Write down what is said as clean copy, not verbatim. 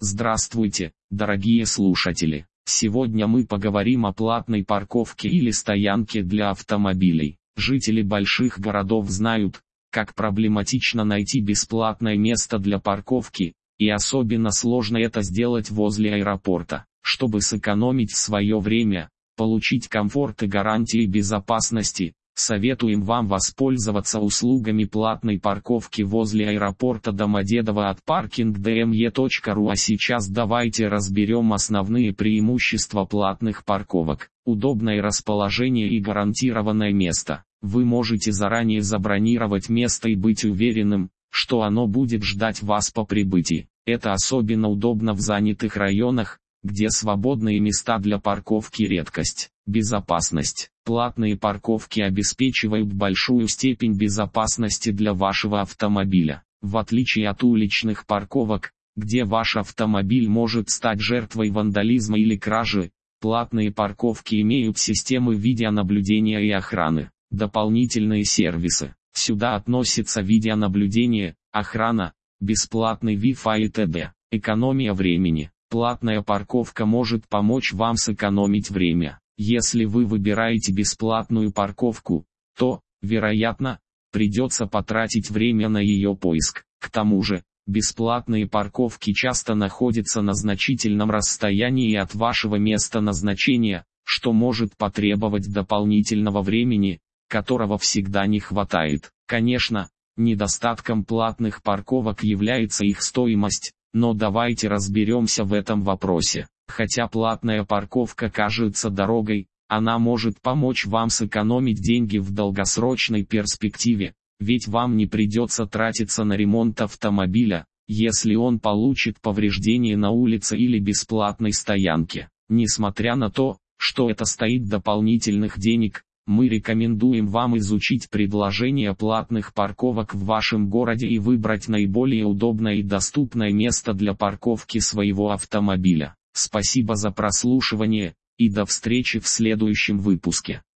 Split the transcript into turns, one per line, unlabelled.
Здравствуйте, дорогие слушатели! Сегодня мы поговорим о платной парковке или стоянке для автомобилей. Жители больших городов знают, как проблематично найти бесплатное место для парковки, и особенно сложно это сделать возле аэропорта. Чтобы сэкономить свое время, получить комфорт и гарантии безопасности, советуем вам воспользоваться услугами платной парковки возле аэропорта Домодедово от parking.dme.ru. А сейчас давайте разберем основные преимущества платных парковок. Удобное расположение и гарантированное место. Вы можете заранее забронировать место и быть уверенным, что оно будет ждать вас по прибытии. Это особенно удобно в занятых районах, где свободные места для парковки редкость. Безопасность. Платные парковки обеспечивают большую степень безопасности для вашего автомобиля. В отличие от уличных парковок, где ваш автомобиль может стать жертвой вандализма или кражи, платные парковки имеют системы видеонаблюдения и охраны. Дополнительные сервисы. Сюда относятся видеонаблюдение, охрана, бесплатный Wi-Fi и т.д. Экономия времени. Платная парковка может помочь вам сэкономить время. Если вы выбираете бесплатную парковку, то, вероятно, придется потратить время на ее поиск. К тому же, бесплатные парковки часто находятся на значительном расстоянии от вашего места назначения, что может потребовать дополнительного времени, которого всегда не хватает. Конечно, недостатком платных парковок является их стоимость, но давайте разберемся в этом вопросе. Хотя платная парковка кажется дорогой, она может помочь вам сэкономить деньги в долгосрочной перспективе, ведь вам не придется тратиться на ремонт автомобиля, если он получит повреждения на улице или бесплатной стоянке. Несмотря на то, что это стоит дополнительных денег, мы рекомендуем вам изучить предложения платных парковок в вашем городе и выбрать наиболее удобное и доступное место для парковки своего автомобиля. Спасибо за прослушивание, и до встречи в следующем выпуске.